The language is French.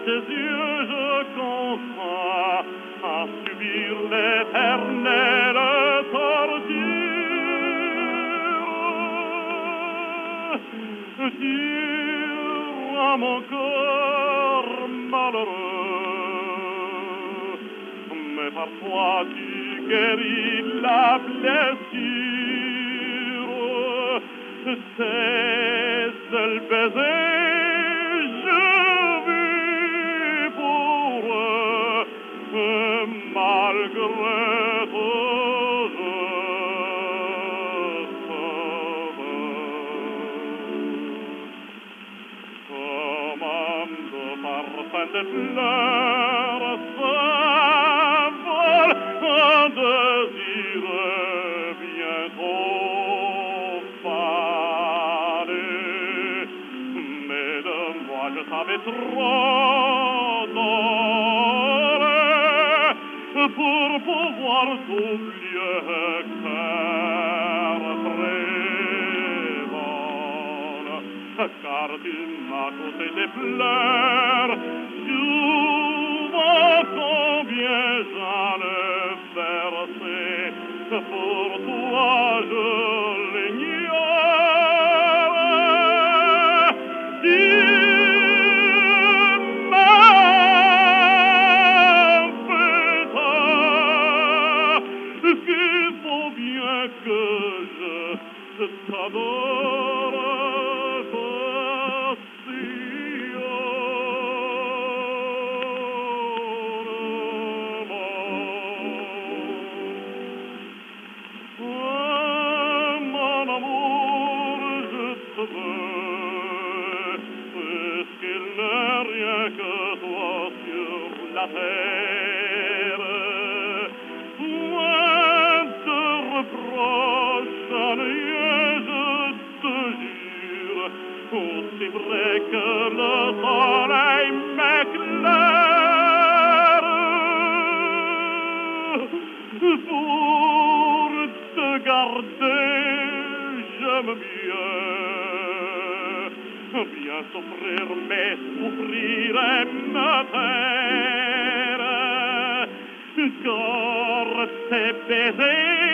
tes yeux je consens à subir l'éternelle torture. Tire à mon corps malheureux, mais parfois tu guéris la blessure. Ces seuls baisers je vis pour eux, malgré tout je comme de parfum de fleurs s'envole un désir bientôt fané. Mais de moi je savais trop doré pour pouvoir t'oublier, cœur frivole, car tu m'as causé des pleurs. Souvent combien j'en ai versé, pour toi je l'ignore. Tu m'as fait tort, qu'il faut bien que je t'adore. Puisqu'il n'est rien que toi sur la terre, point de reproche à rien, je te jure, aussi vrai que le soleil m'éclaire. Pour te garder, j'aime bien souffrir, mais souffrir et me taire, car tes baisers